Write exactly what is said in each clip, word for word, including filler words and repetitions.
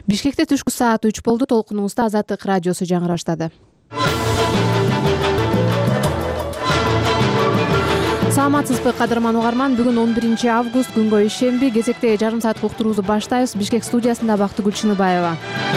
Бишкекте түшкү саат үч болду. Толкунубузда Азаттык радиосу жаңыра баштады. Саламатсызбы кадырман угарман, бүгүн он биринчи август, күнгө ишемби. Кезекте жарым саат уктуруубузду баштайбыз. Бишкек студиясында Бактыгүл Чыныбаева.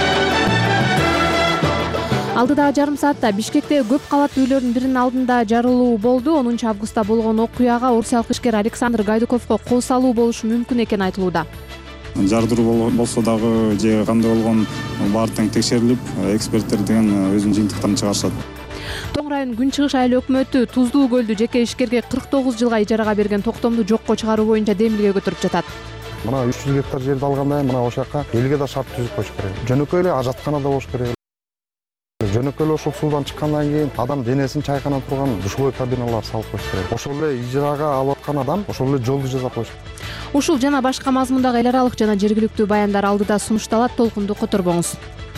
Алдыдагы жарым саатта Бишкекте көп кабаттуу үйлөрдүн биринин алдында жарылуу болду. онунчу августта болгон окуяга орусиялык ишкер Александр Гайдуковго кол салуу болушу мүмкүн экени айтылууда. Жардыруу болсо дагы же кандай болгон баары тең текшерилип, эксперттер деген өзүнүн жыйынтыктарын чыгарышат. Тоң район Күн Чыгыш айыл өкмөтү Туздуу көлдү жеке ишкерге кырк тогуз жылга ижарага берген токтомду жокко чыгаруу боюнча демилге көтөрүп жатат. Мына үч жүз гектар жерди алганда, мына ошол жака элге да шарт түзүп коюш керек. Жөнөкөй эле ажаткана да болуш керек. Жөнөкөй эле ушул суудан чыккандан кийин адам денесин чайкана турган душевой кабиналар салып коюш керек. Ошол эле ижарага алып аткан адам ошол эле жолду жасап коюш керек. Ушул жана башка мазмундагы эл аралык жана жергиликтүү баяндар алдыда сунушталат. Толкунду которбоңуз.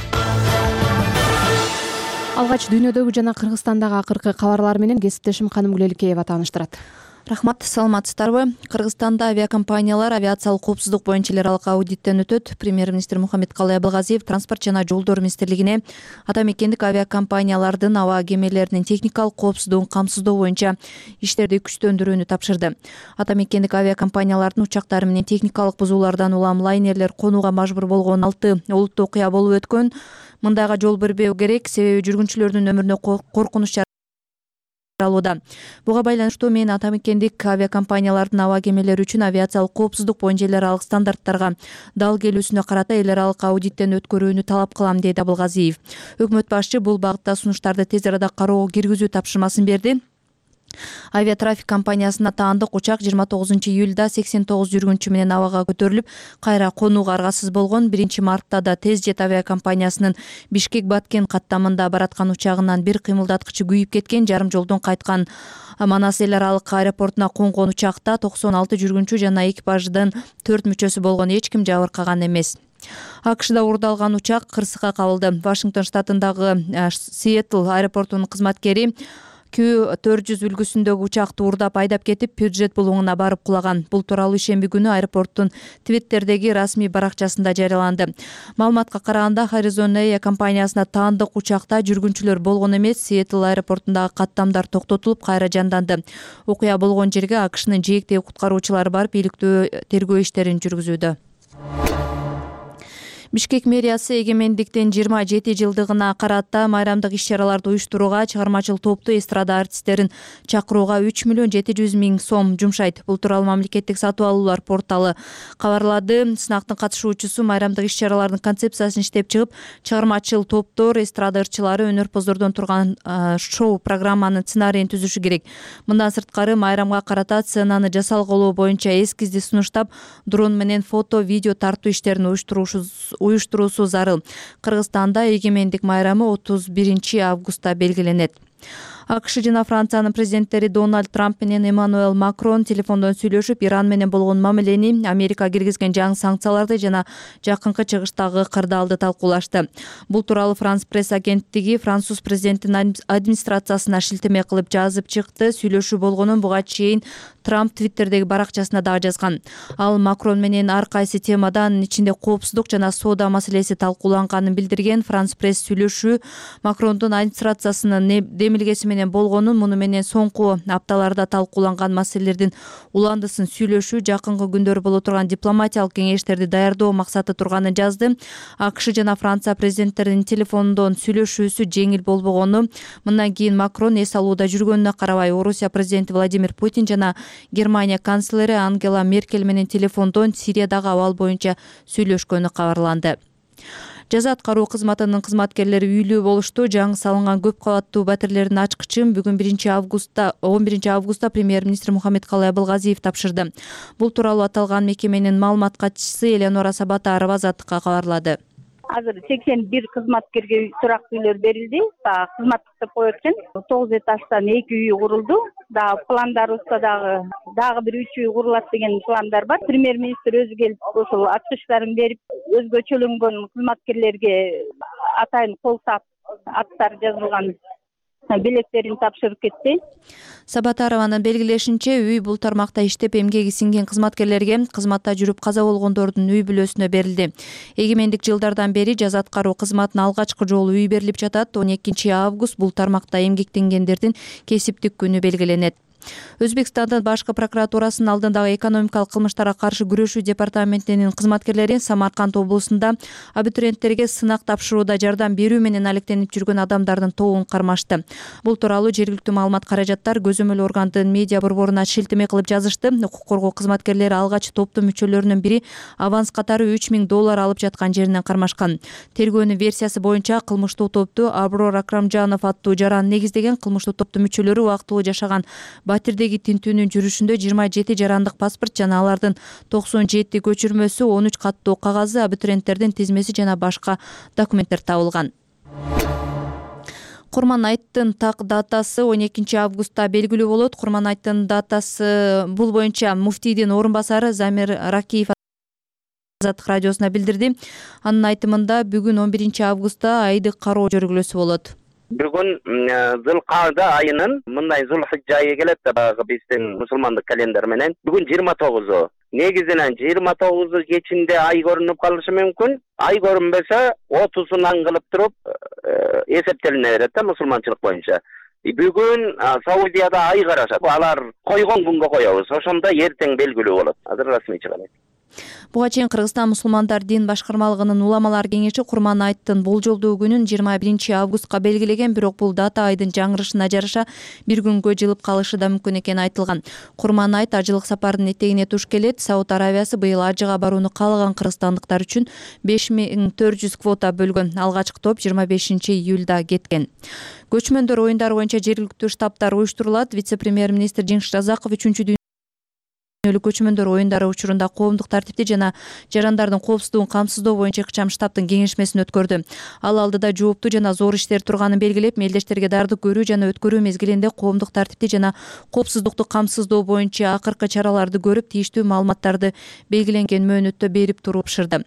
Алгач дүйнөдөгү жана Кыргызстандагы акыркы кабарлар менен кесиптешим Канымгүл Эликеева тааныштырат. Рахмат, саламатсыздарбы? Кыргызстанда авиакомпаниялар авиациялык коопсуздук боюнча эл аралык аудиттен өтөт. Премьер-министр Мухаммедкалый Абылгазиев транспорт жана жолдор министрлигине ата мекендик авиакомпаниялардын аба кемелеринин техникалык коопсуздугун камсыздоо боюнча иштерди күчтөндүрүүнү тапшырды. Ата мекендик авиакомпаниялардын учактары менен техникалык бузуулардан улам лайнерлер конууга мажбур болгон алты олуттуу окуя болуп өткөн. Мындайга жол бербөө керек, себеби жүргүнчүлөрдүн өмүрүнө коркунуч алууда. Буга байланыштуу мен ата мекендик авиакомпаниялардын аба кемелери үчүн авиациялык коопсуздук боюнча эл аралык стандарттарга дал келүүсүнө карата эл аралык аудиттен өткөрүүнү талап кылам, дейт Абылгазиев. Өкмөт башчы бул багытта сунуштарды тез арада кароого киргизүү тапшырмасын берди. Авиатрафик компаниясына таандык учак жыйырма тогузунчу июлда сексен тогуз жүргүнчү менен абага көтөрүлүп, кайра конууга аргасыз болгон. биринчи мартта да Тез жет авиакомпаниясынын Бишкек-Баткен каттамында бараткан учагынан бир кыймылдаткычы күйүп кеткен. Жарым жолдон кайткан Манас эл аралык аэропортуна конгон учакта токсон алты жүргүнчү жана экипаждын төрт мүчөсү болгон, эч ким жабыркаган эмес. АКШда уурдалган учак кырсыкка кабылды. Вашингтон штатындагы Сиэтл аэропортунун кызматкери Q төрт жүз үлгүсүндөгү учакты уурдап айдап кетип, Пюджет булуңуна барып кулаган. Бул тууралуу ишемби күнү аэропорттун Твиттердеги расмий баракчасында жарыяланды. Маалыматка караганда, Horizon Air компаниясына таандык учакта жүргүнчүлөр болгон эмес. Сиэтл аэропортундагы каттамдар токтотулуп, кайра жанданды. Окуя болгон жерге АКШнын жээктеги куткаруучулары барып, иликтөө тергөө иштерин жүргүзүүдө. Бишкек мэриясы эгемендиктин жыйырма жети жылдыгына карата майрамдык иш-чараларды уюштурууга чыгармачыл топту эстрада артисттерин чакырууга үч миллион жети жүз миң сом жумшайт. Бул тууралуу мамлекеттик сатып алуулар порталы кабарлады. Сынактын катышуучусу майрамдык иш-чаралардын концепциясын иштеп чыгып, чыгармачыл топтор, эстрада ырчылары өнөр-поздордон турган шоу программанын сценарийин түзүшү керек. Мындан сырткары майрамга карата сценаны жасалгылоо боюнча эскизди сунуштап, дрон менен фото, видео тартуу иштерин уюштуруусу зарыл. Кыргызстанда эгемендик майрамы отуз биринчи августта белгиленет. АКШ жана Франциянын президенттери Дональд Трамп менен Эммануэл Макрон телефондон сүйлөшүп, Иран менен болгон мамилени, Америка киргизген жаңы санкцияларды жана жакынкы чыгыштагы кырдаалды талкуулашты. Бул тууралуу Франс пресс агенттиги француз президентинин администрациясына шилтеме кылып жазып чыкты. Сүйлөшүү болгонун буга чейин Трамп Твиттердеги баракчасына дагы жазган. Ал Макрон менен ар кайсы темадан, ичинде коопсуздук жана соода маселеси талкууланганын билдирген. Франс пресс сүйлөшүү Макрондун администрациясынын демилгеси менен болгонун, муну менен соңку апталарда талкууланган маселелердин уландысын сүйлөшүү, жакынкы күндөр боло турган дипломатиялык кеңештерди даярдоо максаты турганын жазды. АКШ жана Франция президенттеринин телефондон сүйлөшүүсү жеңил болбогону, мындан кийин Макрон эс алууда жүргөнүнө карабай, Орусия президенти Владимир Путин жана Германия канцлери Ангела Меркель менен телефондон Сириядагы абал боюнча сүйлөшкөнү кабарланды. Жаза аткаруу кызматынын кызматкерлери үйлүү болушту. Жаңы салынган көп кабаттуу батирлердин ачкычын бүгүн биринчи августта он биринчи августта премьер-министр Мухаммедкалый Абылгазиев тапшырды. Бул тууралуу аталган мекеменин маалымат катчысы Эленора Сабатарова Азаттыкка кабарлады. Азыр сексен бир кызматкерге турактуу үйлөр берилди. Кызматтык деп коет экен. тогуз этаждан эки үй курулду. Да пландарыбызда дагы дагы бир үч үй курулат деген пландар бар. Премьер-министр өзү келип ошол ачкычтарын берип, өзгөчөлөнгөн кызматкерлерге атайын кол саап аттар жазылган белектерин тапшырып кетти. Сабатарованын белгилешинче, үй бул тармакта иштеп эмгеги сиңген кызматкерлерге кызматта жүрүп каза болгондордун үй бүлөсүнө берилди. Эгемендик жылдардан бери жаза аткаруу кызматына алгачкы жолу үй берилип жатат. он экинчи август бул тармакта эмгектенгендердин кесиптик күнү белгиленет. Өзбекстандын башкы прокуратурасынын алдындагы экономикалык кылмыштарга каршы күрөшүү департаментинин кызматкерлери Самарканд облусунда абитуриенттерге сынак тапшырууда жардам берүү менен алектенип жүргөн адамдардын тобун кармашты. Бул тууралуу жергиликтүү маалымат каражаттар көзөмөл органдын медиа борборуна шилтеме кылып жазышты. Укук коргоо кызматкерлери алгач топтун мүчөлөрүнүн бири аванс катары үч миң доллар алып жаткан жеринен кармашкан. Тергөөнүн версиясы боюнча кылмыштуу топту Аброр Акрамжанов аттуу жаран негиздеген. Кылмыштуу топтун мүчөлөрү убактылуу жашаган Батирдеги тинтүүнүн жүрүшүндө жыйырма жети жарандык паспорт жана алардын токсон жети көчүрмөсү, он үч каттуу кагазы, абитуриенттердин тизмеси жана башка документтер табылган. Курманайттын так датасы он экинчи августта белгилүү болот. Курманайттын датасы бул боюнча муфтийдин орун басары Замир Ракиев Азаттык радиосуна билдирди. Анын айтымында бүгүн он биринчи августта айдык кароо жөргүлөөсү болот. Бүгүн Зулкаада айынын мындай Зулхижжа айы келет да баягы биздин мусулмандык календар менен. Бүгүн жыйырма тогузу. Негизинен жыйырма тогузу кечинде ай көрүнүп калышы мүмкүн. Ай көрүнбөсө отузунан кылып туруп эсептелине берет да мусулманчылык боюнча. Бүгүн Саудияда ай карашат. Алар койгон күнгө коебуз. Ошондо эртең белгилүү болот. Азыр расмий чыгат. Буга чейин Кыргызстан мусулмандар дин башкармалыгынын уламалар кеңеши Курманайттын болжолдуу күнүн жыйырма биринчи августка белгилеген, бирок бул дата айдын жаңырышына жараша бир күнгө жылып калышы да мүмкүн экени айтылган. Курманайт ажылык сапардын этегине туш келет. Сауд Аравиясы быйыл ажыга барууну каалаган кыргызстандыктар үчүн беш миң төрт жүз квота бөлгөн. Алгачкы топ жыйырма бешинчи июлда кеткен. Көчмөндөр оюндары боюнча жергиликтүү штабтар уюштурулат. Вице-премьер-министр Жеңиш Разаков үчүнчү көчмөндөр оюндары учурунда коомдук тартипти жана жарандардын коопсуздугун камсыздоо боюнча ыкчам штабтын кеңешмесин өткөрдү. Ал алдыда жооптуу жана зор иштер турганын белгилеп, мелдештерге дардык көрүү жана өткөрүү мезгилинде коомдук тартипти жана коопсуздукту камсыздоо боюнча акыркы чараларды көрүп, тийиштүү маалыматтарды белгиленген мөөнөттө берип туруп-тапшырды.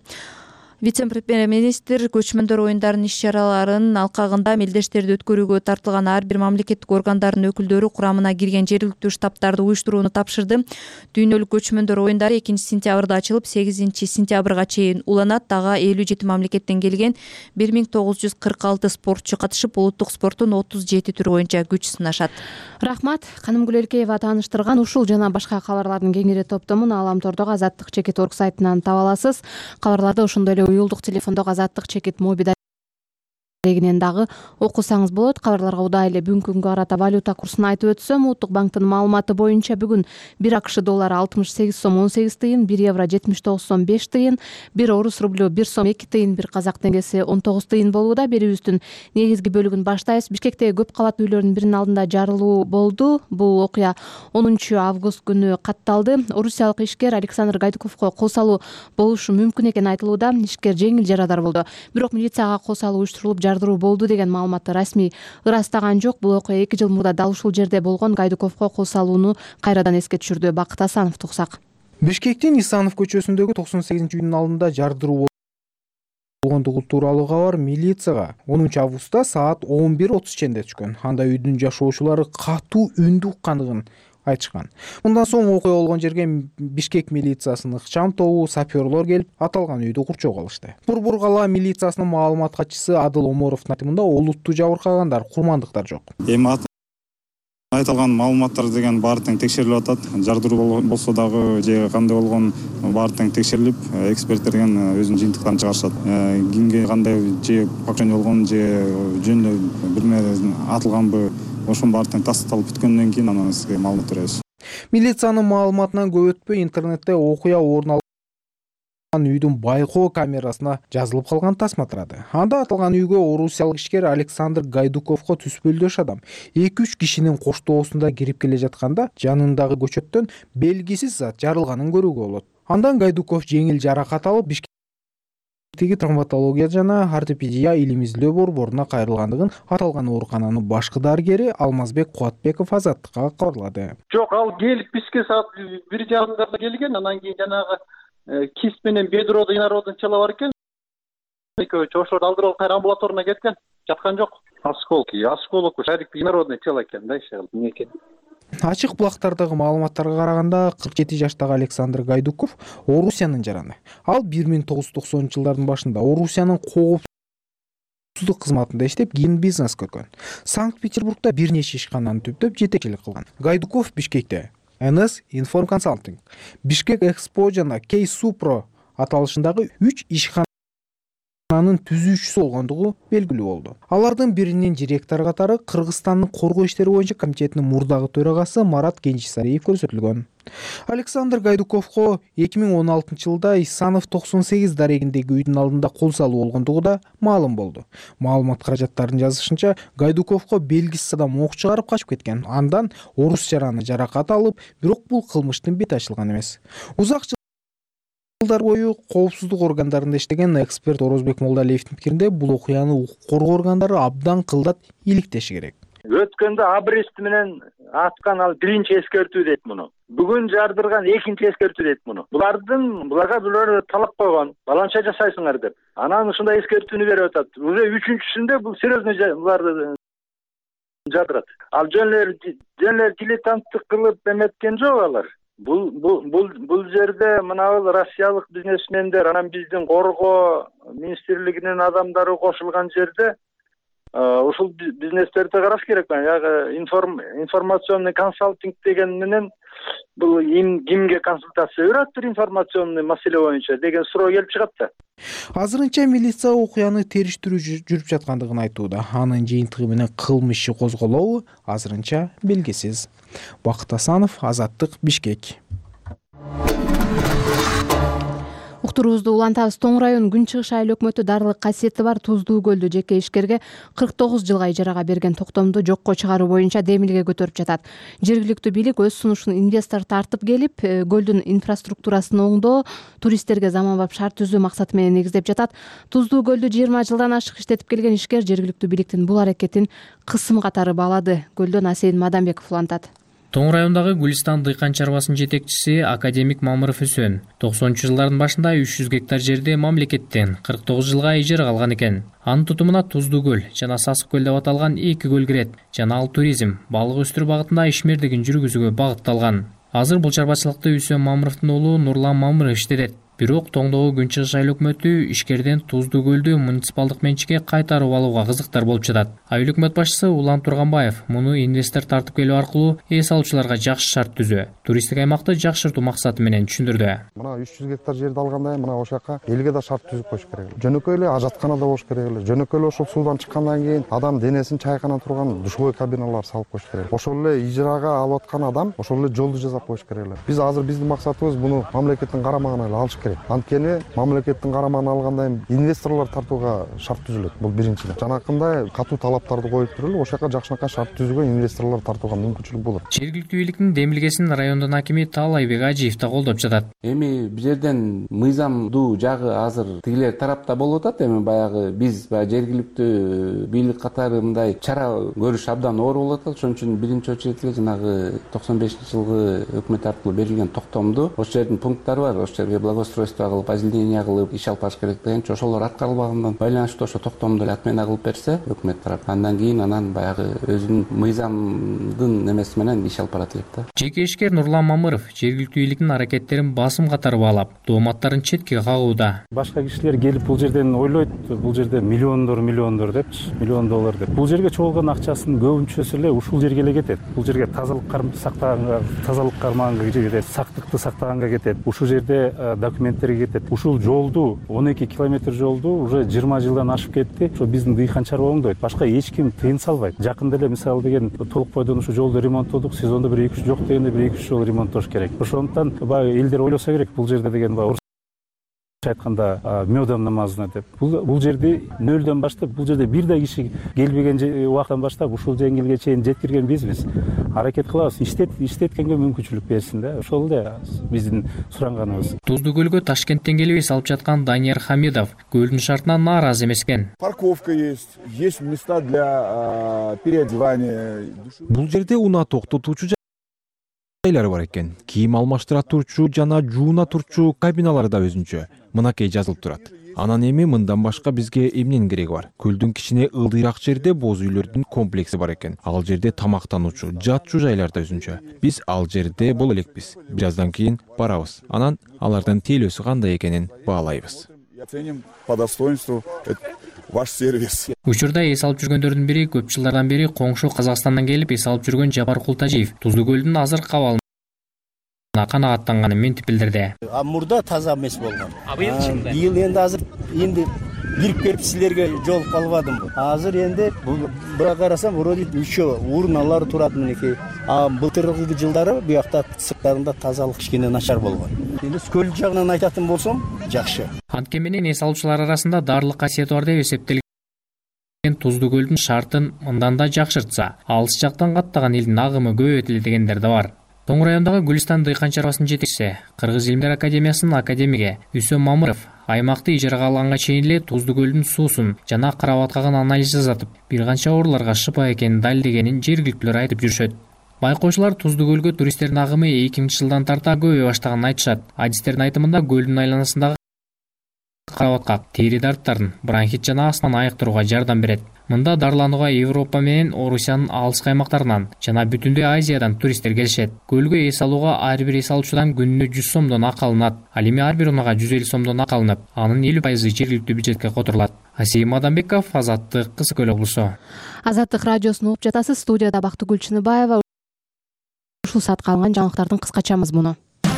Вице-премьер-министр көчмөндөр оюндарынын иш-чараларын алкагында мелдештерди өткөрүүгө тартылган ар бир мамлекеттик органдардын өкүлдөрү курамына кирген жергиликтүү штабтарды уюштурууну тапшырды. Дүйнөлүк көчмөндөр оюндары экинчи сентябрда ачылып, сегизинчи сентябрга чейин уланат. Дагы элүү жети мамлекеттен келген бир миң тогуз жүз кырк алты спортчу катышып, улуттук спорттун отуз жети түрү боюнча күч сынашат. Рахмат. Канымгүл Элкеева тааныштырган ушул жана башка кабарлардын кеңири топтомун Аламтордогу Азаттык чекит орг сайтынан таба аласыз. Кабарларды ошондой эле уюлдук телефондогу Азаттык чекит моби дарегинен дагы окусаңыз болот. Кабарларга удай эле бүгүнкү күнгө карата валюта курсун айтып өтсөм, Улуттук банктын маалыматы боюнча бүгүн бир акш доллары алтымыш сегиз сом он сегиз тыйын, бир евро жетимиш тогуз сом беш тыйын, бир орус рублю бир сом эки тыйын, бир казак теңгеси он тогуз тыйын болууда. Берүүбүздүн негизги бөлүгүн баштайбыз. Бишкектеги көп кабаттуу үйлөрдүн биринин алдында жарылуу болду. Бул окуя онунчу август күнү катталды. Орусиялык ишкер Александр Гайдуковго кол салуу болушу мүмкүн экени айтылууда. Ишкер жеңил жарадар болду. Бирок милицияга кол салуу уюштурулуп, жардыруу болду деген маалыматты расмий ырастаган жок. Бул окуя эки жыл мурда дал ушул жерде болгон. Гайдуковго кол салууну кайрадан эске түшүрдү. Бакыт Асанов туксак. Бишкектин Исанов көчөсүндөгү токсон сегизинчи үйдүн алдында жардыруу болгондугу тууралуу кабар милицияга онунчу августта саат он бир отуз ченде түшкөн. Анда үйдүн жашоочулары катуу үндү уккандыгын айтышкан. Мындан соң окуя болгон жерге Бишкек милициясынын ыкчам тобу, саперлор келип, аталган үйдү курчоого алышты. Бурбур кала милициясынын маалымат катчысы Адыл Оморовдун айтымында олуттуу жабыркагандар, курмандыктар жок. Эми айтылган маалыматтар деген баары тең текшерилип атат. Жардыруу болсо дагы же кандай болгон баары тең текшерилип, эксперттер өзүнүн жыйынтыктарын чыгарышат. Кимге кандай же покушение болгон же жөн бирме атылганбы, ошонун баары тең тастыкталып бүткөндөн кийин анан сизге маалымат беребиз. Милициянын маалыматынан көп өтпөй интернетте окуя орун үйдүн байкоо камерасына жазылып калган тасма турады. Анда аталган үйгө орусиялык ишкер Александр Гайдуковго түспөлдөш адам эки үч кишинин коштоосунда кирип келе жатканда жанындагы көчөттөн белгисиз зат жарылганын көрүүгө болот. Андан Гайдуков жеңил жаракат алып Бишкектеги травматология жана ортопедия илим изилдөө борборуна кайрылгандыгын аталган оорукананын башкы дарыгери Алмазбек Кубатбеков Азаттыкка кабарлады. Жок, ал келип бизге саат бир жарымдарда келген, анан кийин жанагы кист менен бедроду инародун чала бар экен. Экөөчү ошол алдырып кайра амбулаторуна кеткен, жаткан жок. осколки осколок шарик инородный тело экен да иши кылып эмне экен. Ачык булактардагы маалыматтарга караганда кырк жети жаштагы Александр Гайдуков Орусиянын жараны. Ал бир миң тогуз жүз токсонунчу жылдардын башында Орусиянын коопсуздук кызматында иштеп, кийин бизнес көргөн. Санкт-Петербургда бир нече ишкананы түптөп жетекчилик кылган. Гайдуков Бишкекте эн эс Inform Consulting, Бишкек Экспо жана Кей Супро аталышындагы үч ишкананын түзүүчүсү болгондугу белгилүү болду. Алардын биринин директору катары Кыргызстандын коргоо иштери боюнча комитетинин мурдагы төрагасы Марат Кенжесариев көрсөтүлгөн. Александр Гайдуковго эки миң он алтынчы жылда Исанов токсон сегиз дарегиндеги үйдүн алдында кол салуу болгондугу да маалым болду. Маалымат каражаттарынын жазышынча, Гайдуковго белгисиз адам ок чыгарып качып кеткен. Андан орус жараны жаракат алып, бирок бул кылмыштын бети ачылган эмес. Узак жылдар бою коопсуздук органдарында иштеген эксперт Орозбек Молдалиевдин пикиринде, бул окуяны укук коргоо органдары абдан кылдат иликтеши керек. Өткөндө абрест менен аткан ал биринчи эскертүү дейт муну. Бүгүн жардырган экинчи эскертүү дейт муну. Булардын буларга бирөө талап койгон, баланча жасайсыңар деп. Анан ушундай эскертүүнү берип атат. Уже үчүнчүсүндө бул серьезный буларды жадырат. Ал жөн эле жөн эле дилетанттык кылып эметкен жок алар. Бул бул бул жерде мынабул россиялык бизнесмендер, анан биздин коргоо министрлигинин адамдары кошулган жерде ушул бизнестерди караш керек. Ягы информационный консалтинг деген менен бул кимге консультация бериптир информационный маселе боюнча деген суроо келип чыгат да. Азырынча милиция окуяны териштирүү жүрүп жаткандыгын айтууда. Анын жыйынтыгы менен кылмыш иши козголобу азырынча белгисиз. Бакыт Асанов, Азаттык, Бишкек. Уктуруубузду улантабыз. Тоң район Күн Чыгыш айыл өкмөтү дарылык касиети бар Туздуу көлдү жеке ишкерге кырк тогуз жылга ижарага берген токтомду жокко чыгаруу боюнча демилге көтөрүп жатат. Жергиликтүү бийлик өз сунушун инвестор тартып келип, көлдүн инфраструктурасын оңдоо, туристтерге заманбап шарт түзүү максаты менен негиздеп жатат. Туздуу көлдү жыйырма жылдан ашык иштетип келген ишкер жергиликтүү бийликтин бул аракетин кысым катары баалады. Көлдөн Асейин Мадамбеков улантат. Тоң райондагы Гүлстан дыйкан чарбасынын жетекчиси академик Мамыров Үсөн токсонунчу жылдардын башында үч жүз гектар жерди мамлекеттен кырк тогуз жылга ижарага алган экен. Анын тутумуна Туздуу көл жана Сасык көл деп аталган эки көл кирет жана ал туризм, балык өстүрүү багытында ишмердигин жүргүзүүгө багытталган. Азыр бул чарбачылыкты Үсөн Мамыровдун уулу Нурлан Мамыров иштетет. Бирок Тоңдогу Күн Чыгыш айыл өкмөтү ишкерден Туздуу көлдү муниципалдык менчикке кайтарып алууга кызыктар болуп жатат. Айыл өкмөт башчысы Улан Турганбаев муну инвестор тартып келүү аркылуу эс алуучуларга жакшы шарт түзүү, туристтик аймакты жакшыртуу максаты менен түшүндүрдү. Мына үч жүз гектар жерди алгандай, мына ошол жака элге да шарт түзүп коюш керек. Жөнөкөй эле ажаткана да болуш керек эле. Жөнөкөй эле ошол суудан чыккандан кийин адам денесин чайкана турган душевой кабиналар салып коюш керек. Ошол эле ижарага алып аткан адам ошол эле жолду жасап коюш керек эле. Биз азыр биздин максатыбыз буну мамлекеттин карамагына эле алыш керек. Анткени мамлекеттин карамагына алгандан кийин инвесторлор тартууга шарт түзүлөт. Бул биринчиден. Жанакындай катуу талаптарды коюп туруп эле ошол жака жакшынакай шарт түзүүгө инвесторлор тартууга мүмкүнчүлүк болот. Жергиликтүү бийликтин демилгесин райондун акими Таалайбек Ажиев да колдоп жатат. Эми бул жерден мыйзамдуу жагы азыр тигилер тарапта болуп атат. Эми баягы биз баягы жергиликтүү бийлик катары мындай чара көрүш абдан оор болуп атат. Ошон үчүн биринчи очередь эле жанагы токсон бешинчи жылгы өкмөт аркылуу берилген токтомду ошол жердин пункттары бар. Ошол жерге благоустройство кылып, озеленение кылып иш алып барыш керек дегенчи ошолор аткарылбагандан байланыштуу ошо токтомду эле отмена кылып берсе өкмөт тарап, андан кийин анан баягы өзүнүн мыйзамдын немеси менен иш алып барат элек да. Жеке ишкер Нурлан Мамыров жергиликтүү бийликтин аракеттерин басым катары баалап, дооматтарын четке кагууда. Башка кишилер келип бул жерден ойлойт, бул жерде миллиондор миллиондор депчи, миллион доллар деп. Бул жерге чогулган акчасынын көбүнчөсү эле ушул жерге эле кетет. Бул жерге тазалык сактаганга, тазалык кармаганга кетет, сактыкты сактаганга кетет. Ушул жерде документтерге кетет. Ушул жолду он эки километр жолду уже жыйырма жылдан ашып кетти. Ошо биздин дыйкан чарба оңдойт. Башка эч ким тыйын салбайт. Жакында эле мисалы деген толук бойдон ушул жолду ремонттодук. Сезондо бир эки үч жок дегенде бир эки үч жол ремонттош керек. Ошондуктан баягы элдер ойлосо керек бул жерде деген баягы айтканда мёдом намазына деп. Бул бул жерди нөлдөн баштап, бул жерде бир да киши келбеген убактан баштап ушул жеңилге чейин жеткирген бизбиз. Аракет кылабыз, иштет иштеткенге мүмкүнчүлүк берсин да. Ошол эле биздин суранганыбыз. Туздуу көлгө Ташкенттен келип эс алып жаткан Данияр Хамидов көлдүн шартынан нааразы эмес экен. Парковка есть, есть места для переодевания. Бул жерде унаа токтотуучу жайлары бар экен. Кийим алмаштыра турчу жана жууна турчу кабиналары да өзүнчө. Мынакей жазылып турат. Анан эми мындан башка бизге эмненин кереги бар? Көлдүн кичине ылдыйраак жерде боз үйлөрдүн комплекси бар экен. Ал жерде тамактануучу, жатчу жайларда өзүнчө. Биз ал жерде боло элекпиз. Бир аздан кийин барабыз. Анан алардын тейлөөсү кандай экенин баалайбыз. Оценим по достоинству ваш сервис. Учурда эс алып жүргөндөрдүн бири көп жылдардан бери коңшу Казакстандан келип эс алып жүргөн Жапар Култажиев Туздуу көлдүн азыркы абалына канааттанганын мынтип билдирди. Мурда таза эмес болгон. Быйыл энди азыр энди кирип келип силерге жолугуп калбадым. Азыр энди буга карасам вроде еще урналар турат мынеки. А былтыркы жылдары буякта сырттарында тазалык кичине начар болгон. Энди көл жагынан айтатын болсом, жакшы. Антке менен эс алуучулар арасында даарылык касиети бар деп эсептелген Туздуу көлдүн шартын мындан да жакшыртса, алыс жактан каттаган элдин агымы көбөйөт эле дегендер да бар. Тоң райондагы Гүлстан дыйкан чарбасынын жетекчиси, Кыргыз Илимдер академиясынын академиги Үсөм Мамыров аймакты ижарага алганга чейин эле Туздуу көлдүн суусун жана карабаткагын анализ жасатып, бир канча ооруларга шыпа экенин далилдегенин жергиликтүүлөр айтып жүрүшөт. Байкоочулар Туздуу көлгө туристтердин агымы эки миңинчи жылдан тарта көбөйө баштаганын айтышат. Адистердин айтымында көлдүн айланасындагы карабаткак тери дарттарын, бронхит жана астманы айыктырууга жардам берет. Мында дарыланууга Европа менен Орусиянын алыскы аймактарынан жана бүтүндөй Азиядан туристтер келишет. Көлгө эс алууга ар бир эс алуучудан күнүнө жүз сомдон акы алынат. Ал эми ар бир унаага жүз элүү сомдон акы алынып, анын элүү пайызы жергиликтүү бюджетке которулат. Асейим Адамбеков, Азаттык, Кызыл Көл облусу. Азаттык радиосун угуп жатасыз. Студияда Бактыгүл Чыныбаева. Ушул саатка алынган жаңылыктардын кыскача мазмуну.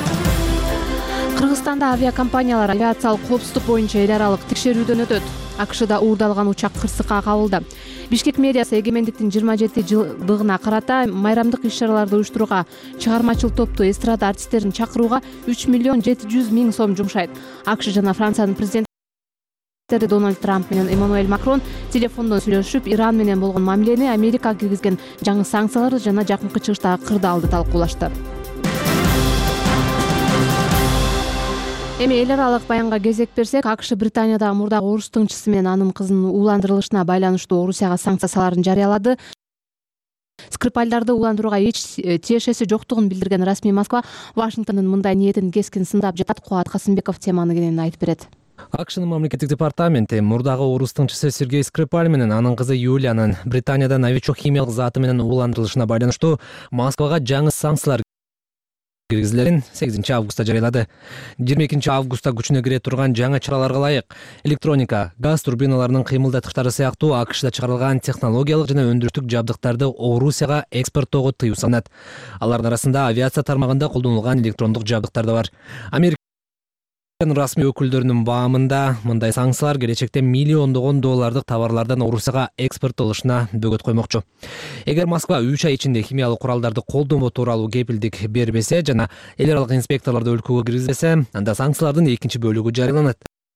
Кыргызстанда авиакомпаниялар авиациялык коопсуздук боюнча эл аралык текшерүүдөн өтөт. АКШда уурдалган учак кырсыкка кабылды. Бишкек мэриясы эгемендиктин жыйырма жети жылдыгына карата майрамдык иш-чараларды уюштурууга, чыгармачыл топту, эстрада артисттерин чакырууга үч миллион жети жүз миң сом жумшайт. АКШ жана Франциянын президенттери Дональд Трамп менен Эммануэль Макрон телефондон сүйлөшүп, Иран менен болгон мамилени, Америка киргизген жаңы санкцияларды жана жакынкы чыгыштагы кырдаалды талкуулашты. Эми эл аралык баянга кезек берсек, АКШ Британиядагы мурдагы орус тыңчысы менен анын кызынын ууландырылышына байланыштуу Орусияга санкция салаарын жарыялады. Скрипальдарды ууландырууга эч тиешеси жоктугун билдирген расмий Москва Вашингтондун мындай ниетин кескин сындап жатат. Кубат Касымбеков теманы кенен айтып берет. АКШнын мамлекеттик департаменти мурдагы орус тыңчысы Сергей Скрипаль менен анын кызы Юлиянын Британияда новичок химиялык заты менен ууландырылышына байланыштуу Москвага жаңы санкциялар киргизилерин сегизинчи августта жарыялады. жыйырма экинчи августта күчүнө кире турган жаңы чараларга ылайык электроника, газ турбиналарынын кыймылдаткычтары сыяктуу АКШда чыгарылган технологиялык жана өндүрүштүк жабдыктарды Орусияга экспорттоого тыюу салынат. Алардын арасында авиация тармагында колдонулган электрондук жабдыктар да бар. Расмий өкүлдөрүнүн баамында мындай санкциялар келечекте миллиондогон доллардык товарлардын Орусияга экспорттолушуна бөгөт коймокчу. Эгер Москва үч ай ичинде химиялык куралдарды колдонбоо тууралуу кепилдик бербесе жана эл аралык инспекторлорду өлкөгө киргизбесе, анда санкциялардын экинчи бөлүгү жарыяланат.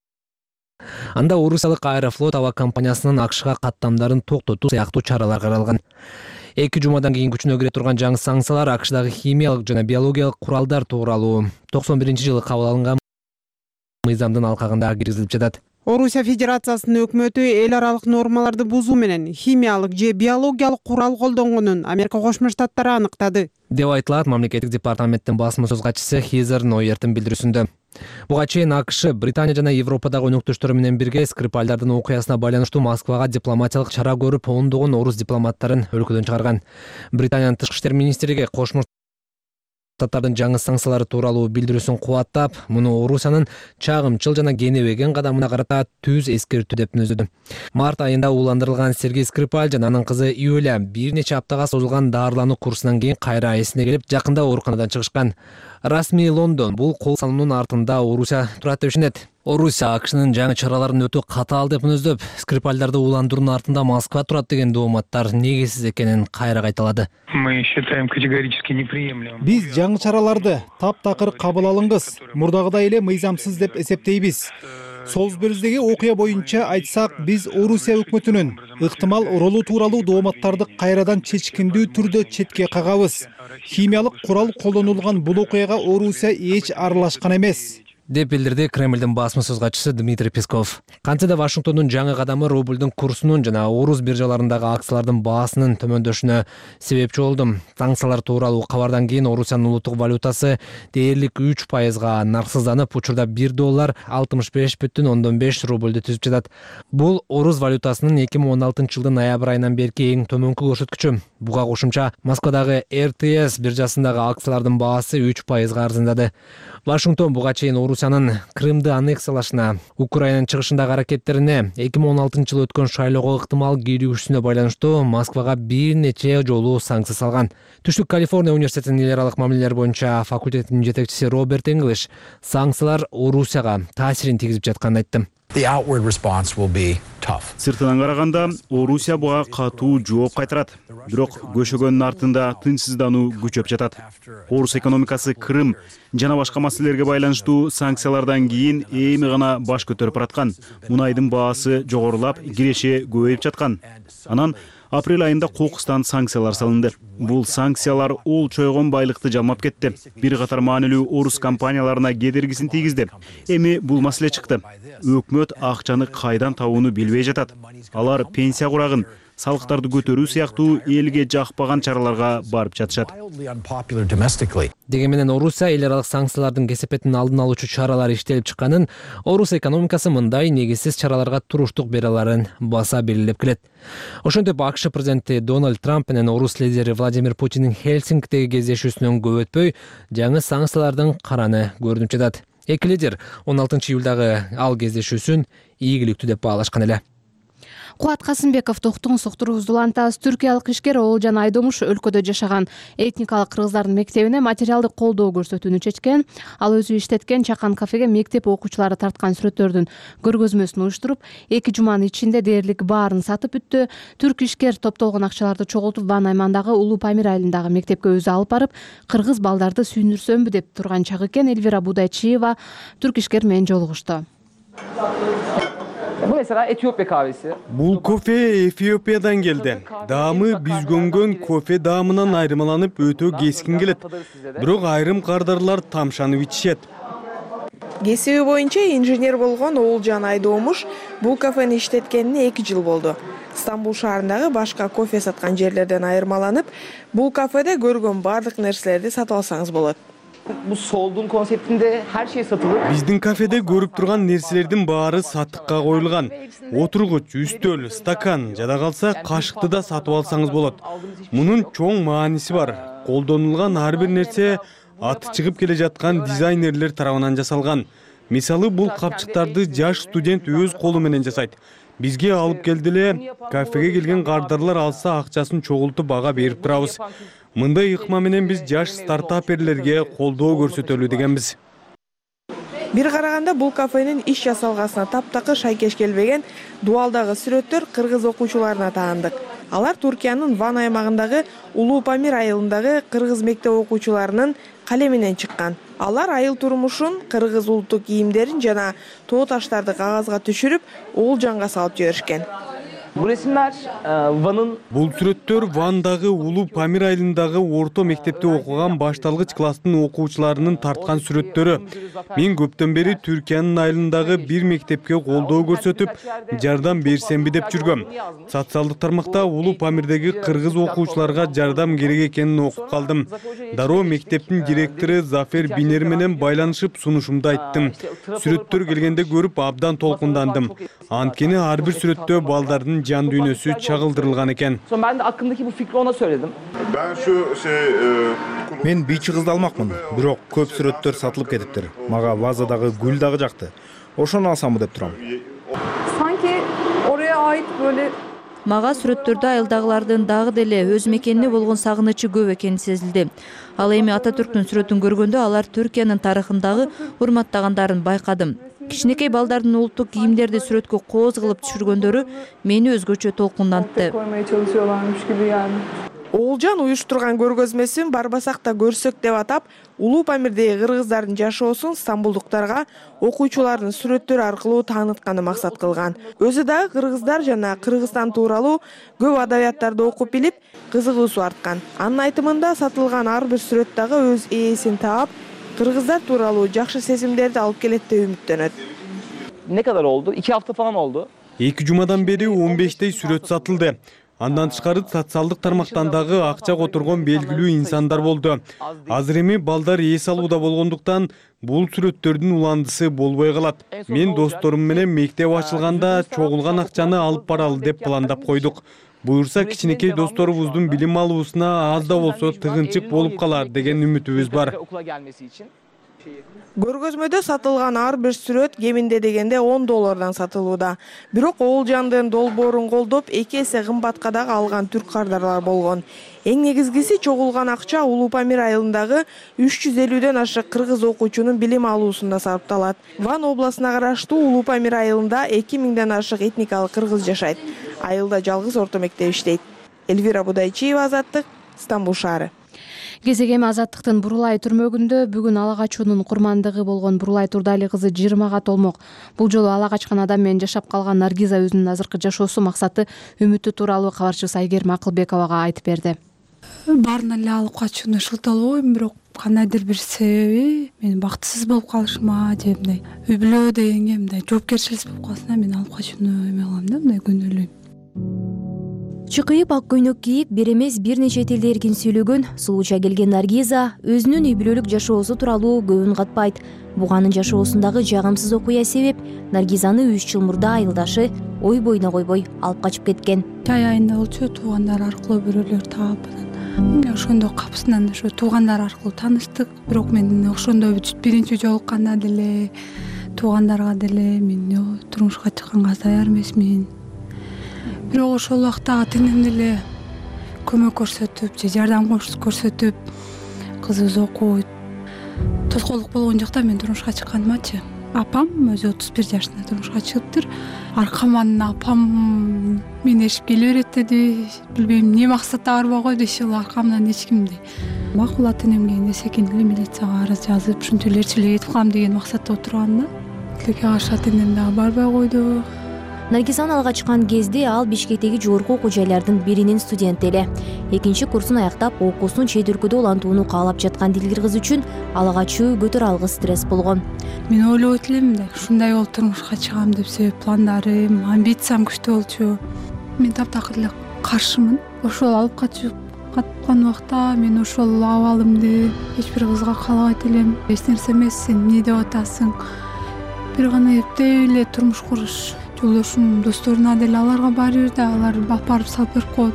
Анда Орусиялык Аэрофлот аба компаниясынын АКШга каттамдарын токтотуу сыяктуу чаралар каралган. Эки жумадан кийин күчүнө кире турган жаңы санкциялар АКШдагы химиялык жана биологиялык куралдар тууралуу токсон биринчи жылы кабыл алынган мыйзамдын алкагында киргизилип жатат. Орусия Федерациясынын өкмөтү эл аралык нормаларды бузуу менен химиялык же биологиялык курал колдонгонун Америка Кошмо Штаттары аныктады деп айтылат мамлекеттик департаменттин басма сөз катчысы Хизер Нойерттин билдирүүсүндө. Буга чейин АКШ Британия жана Европадагы өнөктөштөрү менен бирге Скрипальдардын окуясына байланыштуу Москвага дипломатиялык чара көрүп, ондогон орус дипломаттарын өлкөдөн чыгарган. Британиянын тышкы иштер министрлиги Кошмо Штаттардын жаңы санкциялары тууралуу билдирүүсүн кубаттап, муну Орусиянын чагымчыл жана кенебеген кадамына карата түз эскертүү деп мүнөздөдү. Март айында ууландырылган Сергей Скрипаль жана анын кызы Юля бир нече аптага созулган даарылануу курсунан кийин кайра эсине келип, жакында ооруканадан чыгышкан. Расмий Лондон бул кол салуунун артында Орусия турат деп ишенет. Орусия АКШнын жаңы чараларын өтө катаал деп мүнөздөп, Скрипальдарды ууландыруунун артында Москва турат деген дооматтар негизсиз экенин кайра кайталады. Мы считаем категорически неприемлемым. Биз жаңы чараларды таптакыр кабыл алыңыз, мурдагыдай эле мыйзамсыз деп эсептейбиз. Солсбергдеги окуя боюнча айтсак, биз Орусия өкмөтүнүн ыктымал ролу тууралуу дооматтарды кайрадан чечкиндүү түрдө четке кагабыз. Химиялык курал колдонулган бул окуяга Орусия эч аралашкан эмес. деп билдирди Кремлдин басма сөз катчысы Дмитрий Песков. Кантсе да Вашингтондун жаңы кадамы рублдун курсунун жана орус биржаларындагы акциялардын баасынын төмөндөшүнө себепчи болду. Санкциялар тууралуу кабардан кийин Орусиянын улуттук валютасы дээрлик үч пайызга нарксызданып, учурда бир доллар алтымыш беш бүтүн ондон беш рубльдү түзүп жатат. Бул орус валютасынын эки миң он алтынчы жылдын ноябрь айынан берки эң төмөнкү көрсөткүчү. Буга кошумча Москвадагы эр тэ эс биржасындагы акциялардын баасы үч пайызга арзандады. Вашингтон буга чейин Орусиянын Крымды аннексиялашына, Украинанын чыгышындагы аракеттерине, эки миң он алтынчы жылы өткөн шайлоого ыктымал кирүүсүнө байланыштуу Москвага бир нече жолу санкция салган. Түштүк Калифорния университетинин эл аралык мамилелер боюнча факультетинин жетекчиси Роберт English санкциялар Орусияга таасирин тийгизип жатканын айтты. Сыртынан караганда, Орусия буга катуу жооп кайтарат. Бирок көшөгөндүн артында тынчсыздануу күчөп жатат. Орус экономикасы Крым жана башка маселелерге байланыштуу санкциялардан кийин эми гана баш көтөрүп бараткан. Мунайдын баасы жогорулап, киреше көбөйүп жаткан. Анан апрель айында кокустан санкциялар салынды. Бул санкциялар ол чойгон байлыкты жалмап кетти. Бир катар маанилүү орус компанияларына кедергисин тийгизди. Эми бул маселе чыкты. Өкмөт акчаны кайдан табууну билбей жатат. Алар пенсия курагын, салыктарды көтөрүү сыяктуу элге жакпаган чараларга барып жатышат. Деги менен Орусия эл аралык санкциялардын кесепетин алдын алуучу чаралар иштелип чыкканын, орус экономикасы мындай негизсиз чараларга туруштук бере аларын баса белгилеп келет. Ошентип АКШ президенти Дональд Трамп менен орус лидери Владимир Путиндин Хельсинкидеги кездешүүсүнөн көп өтпөй жаңы санкциялардын караны көрүнүп жатат. Эки лидер он алтынчы июлдагы ал кездешүүсүн ийгиликтүү деп баалашкан эле. Кубат Касымбеков токтун суктуруубузду улантабыз. Түркиялык ишкер Оолжан Айдомуш өлкөдө жашаган этникалык кыргыздардын мектебине материалдык колдоо көрсөтүүнү чечкен. Ал өзү иштеткен Чакан кафеге мектеп окуучулары тарткан сүрөттөрдүн көргөзмөсүн уюштуруп, эки жуманын ичинде дээрлик баарын сатып бүттү. Түрк ишкер топтолгон акчаларды чогултуп Ван Аймандагы Улуу Памир айылындагы мектепке өзү алып барып, кыргыз балдарды сүйүндүрсөмбү деп турган чак экен. Элвира Будайчиева түрк ишкер менен жолугушту. Bu mesela Etiyopya kahvesi. Бул кофе Эфиопиядан келди. Даамы биз көнгөн кофе даамынан айырмаланып өтө кескин келет. Бирок айрым кардарлар тамшанып ичишет. Кесиби боюнча инженер болгон Оолжан Айдомуш бул кафени иштеткенине эки жыл болду. Стамбул шаарындагы башка кофе саткан жерлерден айырмаланып, бул кафеде көргөн бардык нерселерди сатып алсаңыз болот. Bu solduğun konseptinde her şey satılır. Биздин кафеде көрүп турган нерселердин баары сатыкка коюлган. Отургуч, үстөл, стакан, жада калса кашыкты да сатып алсаңыз болот. Мунун чоң мааниси бар. Колдонулган ар бир нерсе аты чыгып келе жаткан дизайнерлер тарабынан жасалган. Мисалы бул капчыктарды жаш студент өз колу менен жасайт. Бизге алып келди эле, кафеге келген кардарлар алса акчасын чогултуп бага берип турабыз. Мындай ыкма менен биз жаш стартаперлерге колдоо көрсөтөлү дегенбиз. Бир караганда бул кафенин иш жасалгасына таптакыр шайкеш келбеген дуалдагы сүрөттөр кыргыз окуучуларына таандык. Алар Туркиянын Ван аймагындагы Улуу Памир айылындагы кыргыз мектеп окуучуларынын калеминен чыккан. Алар айыл турмушун, кыргыз улуттук кийимдерин жана тоо таштарды кагазга түшүрүп, Оолжанга салып жиберишкен. Bu resimler Van'ın... Бул сүрөттөр Вандагы Улуу Памир айылындагы орто мектепте окуган башталгыч класстын окуучуларынын тарткан сүрөттөрү. Мен көптөн бери Түркиянын айылындагы бир мектепке колдоо көрсөтүп, жардам берсемби деп жүргөм. Социалдык тармакта Улуу Памирдеги кыргыз окуучуларга жардам керек экенин окуп калдым. Дароо мектептин директору Зафер Бинер менен байланышып сунушумду айттым. Сүрөттөр келгенде көрүп абдан толкундандым. Анткени ар бир сүрөттө балдардын жан дүйнөсү чагылдырылган экен. Ben de aklımdaki bu fikri ona söyledim. Ben şu şey Мен бийчи кызды алмакмын, бирок көп сүрөттөр сатылып кетиптир. Мага вазадагы гүл дагы жакты. Ошону алсамбы деп турам. Sanki oraya ait böyle Мага сүрөттөрдө айылдагылардын дагы деле өз мекенине болгон сагынычы көп экени сезилди. Ал эми Ататүрктүн сүрөтүн көргөндө алар Түркиянын тарыхындагы урматтагандарын байкадым. Кичинекей балдардын улуттук кийимдерди сүрөткө кооз кылып түшүргөндөрү мени өзгөчө толкундантты. Оолжан уюштурган көргөзмөсүн барбасак да көрсөк деп атап, Улуу Памирдеги кыргыздардын жашоосун стамбулдуктарга окуучулардын сүрөттөрү аркылуу таанытканы максат кылган. Өзү дагы кыргыздар жана Кыргызстан тууралуу көп адабияттарды окуп билип, кызыгуусу арткан. Анын айтымында сатылган ар бир сүрөт дагы өз ээсин таап, кыргыздар тууралуу жакшы сезимдерди алып келет деп үмүттөнөт. Ne kadar oldu? İki hafta falan oldu. эки жумадан бери он бештей сүрөт сатылды. Андан тышкары социалдык тармактан дагы акча которгон белгилүү инсандар болду. Азыр эми балдар эс алууда болгондуктан бул сүрөттөрдүн уландысы болбой калат. Мен досторум менен мектеп ачылганда чогулган акчаны алып баралы деп пландап койдук. Буюрса кичинекей досторубуздун билим алуусуна аз да болсо тыгынчык болуп калар деген үмүтүбүз бар. Көргөзмөдө сатылган ар бир сүрөт кеминде дегенде он доллардан сатылууда. Бирок Оолжандын долбоорун колдоп эки эсе кымбатка дагы алган түрк кардарлар болгон. Эң негизгиси чогулган акча Улуу Памир айылындагы үч жүз элүүдөн ашык кыргыз окуучунун билим алуусунда сарпталат. Ван областына караштуу Улуу Памир айылында эки миңден ашык этникалык кыргыз жашайт. Айылда жалгыз орто мектеп иштейт. Эльвира Будайчиева, Азаттык, Стамбул шаары. Кезек эми Азаттыктын Бурулай түрмөгүндө бүгүн ала качуунун курмандыгы болгон Бурулай Турдали кызы жыйырмага толмок. Бул жолу ала качкан адам менен жашап калган Наргиза өзүнүн азыркы жашоосу, максаты, үмүтү тууралуу кабарчыбыз Айгерим Акылбековага айтып берди. Баарына эле алып качууну шылталабайм, бирок кандайдыр бир себеби мен бактысыз болуп калышыма же мындай үй бүлө дегенге мындай жоопкерчиликсиз болуп калсына мен алып качууну эме кылам да, мындай күнөөлөйм. Чыкыйып ак көйнөк кийип, бир эмес бир нече тилде эркин сүйлөгөн, сулууча келген Наргиза өзүнүн үй бүлөлүк жашоосу тууралуу көбүн катпайт. Буганын жашоосундагы жагымсыз окуя себеп Наргизаны үч жыл мурда айылдашы ой боюна койбой алып качып кеткен. Жай айында болчу, туугандар аркылуу бирөөлөр таап, ошондо капысынан ошо туугандар аркылуу тааныштык. Бирок мен ошондо биринчи жолукканда деле туугандарга деле мен турмушка чыкканга даяр эмесмин. Бирок ошол убакта ата-энем деле көмөк көрсөтүп, же жардам көрсөтүп, кызыбыз окуйт. Тоскоолдук болгон жакта мен турмушка чыккандымачы. Апам өзү отуз бир жашында турмушка чыгыптыр. Аркаман апам мени эшип келе берет деди. Билбейм эмне максатта барбай койду, иши аркамдан эч кимди. Макул ата-энемге секин эле милицияга арыз жазып, ушинтип эле эрчилик этип калам деген максатта отурганда, тилекке каршы ата-энем дагы барбай койду. Наргизаны алга чыккан кезде ал Бишкектеги жогорку окуу жайлардын биринин студенти эле. Экинчи курсун аяктап, окуусун чет өлкөдө улантууну каалап жаткан дилгир кыз үчүн ала качуу көтөрө алгыс стресс болгон. Мен ойлоп элем да, ушундай болуп турмушка чыгам деп себеп пландарым, амбициям күчтүү болчу. Мен таптакыр эле каршымын. Ошол алып качып каткан убакта мен ошол абалымды эч бир кызга каалабайт элем. Эч нерсе эмес, сен эмне деп атасың? Бир гана эптеп эле турмуш куруш. Жолдошум, досторуна деле аларга баары бир да, алар барып салып берип коет.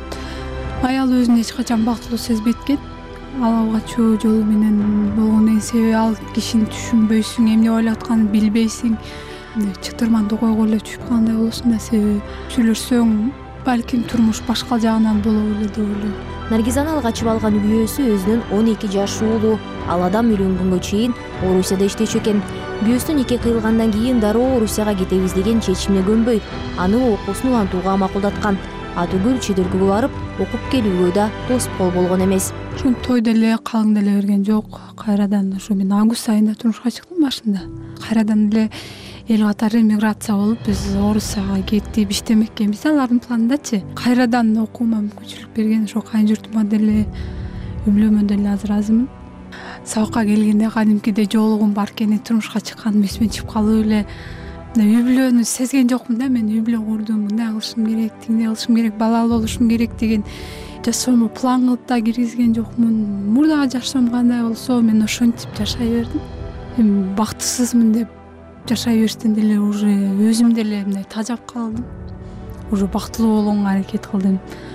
Аял өзүн эч качан бактылуу сезбейт экен. Алып качуу жолу менен болгон эң себеби ал кишини түшүнбөйсүң, эмне ойлоп атканын билбейсиң. Чытырманды койгоп эле түшүп калгандай болосуң да, себеби сүйлөшсөң балким турмуш башка жагынан боло эле деп ойлойм. Наргизаны алып качып алган күйөөсү өзүнүн он эки жаш уулу. Ал адам үйлөнгөнгө чейин Орусияда иштечү экен. Күйөөсү нике кыйылгандан кийин дароо Орусияга кетебиз деген чечимине көнбөй, аны окуусун улантууга макулдаткан. Атүгүл чет өлкөгө барып, окуп келүүгө да тоскоол болгон эмес. Ушун той деле, калың деле берген жок. Кайрадан ушу мен август айында турмушка чыктым башында. Кайрадан эле эл катары миграция болуп, биз Орусияга кеттип иштемек экенбиз алардын планындачы. Кайрадан окуума мүмкүнчүлүк берген ошо кайын журтума деле, үй бүлөмө деле азыр азырмын. Сабакка келгенде кадимкидей жоолугум бар экен, турмушка чыкканым эсимен чыгып калып эле үй бүлөнү сезген жокмун да. Мен үй бүлө курдум, мындай кылышым керек, тиңдей кылышым керек, балалуу болушум керек деген жашоомо план кылып да киргизген жокмун. Мурдагы жашоом кандай болсо, мен ошентип жашай бердим. Эми бактысызмын деп жашай берсем деле уже өзүм деле мындай тажап калдым. Уже бактылуу болгонго аракет кылдым.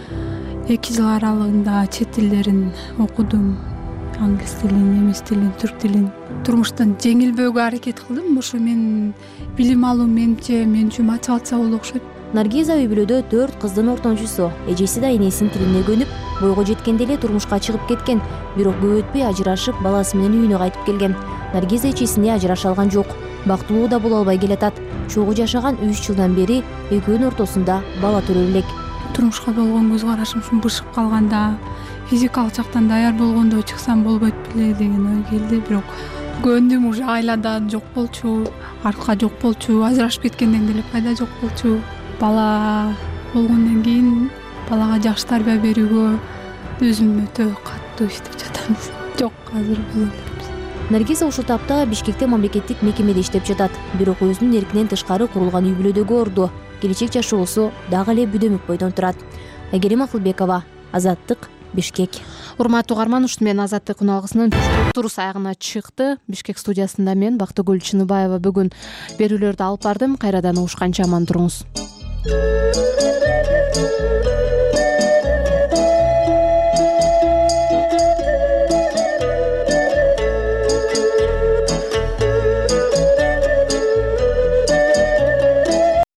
эки жыл аралыгында чет тилдерин окудум. Англис тилин, немис тилин, түрк тилин. Турмуштан жеңилбөөгө аракет кылдым. Ошо мен билим алуу менче, мен үчүн мотивация болду окшойт. Наргиза үй бүлөдө төрт кыздын ортончусу. Эжеси да энесинин тилине көнүп, бойго жеткенде эле турмушка чыгып кеткен. Бирок көп өтпөй ажырашып, баласы менен үйүнө кайтып келген. Наргиза эчесине ажыраша алган жок. Бактылуу да боло албай келатат. Чогуу жашаган үч жылдан бери экөөнүн ортосунда бала төрөлө элек. Турмушка болгон көз карашым ушун бышып калганда, физикалык жактан даяр болгондо чыксам болбойт беле деген ой келди. Бирок көндүм, уже айладан жок болчу, артка жок болчу, ажырашып кеткенден деле пайда жок болчу. Бала болгондон кийин балага жакшы тарбия берүүгө өзүм өтө катуу иштеп жатабыз. Жок, азыр боло беребиз. Наргиза ушул тапта Бишкекте мамлекеттик мекемеде иштеп жатат. Бирок өзүнүн эркинен тышкары курулган үй бүлөдөгү орду. Келечек жашоосу дагы эле бүдөмүк бойдон турат. Айгерим Акылбекова, Азаттык, Бишкек. Урматтуу угарман, ушуну менен Азаттык күн алгысынын туруз аягына чыкты. Бишкек студиясында мен Бактыгүл Чыныбаева бүгүн берүүлөрдү алып бардым. Кайрадан угушканча аман туруңуз.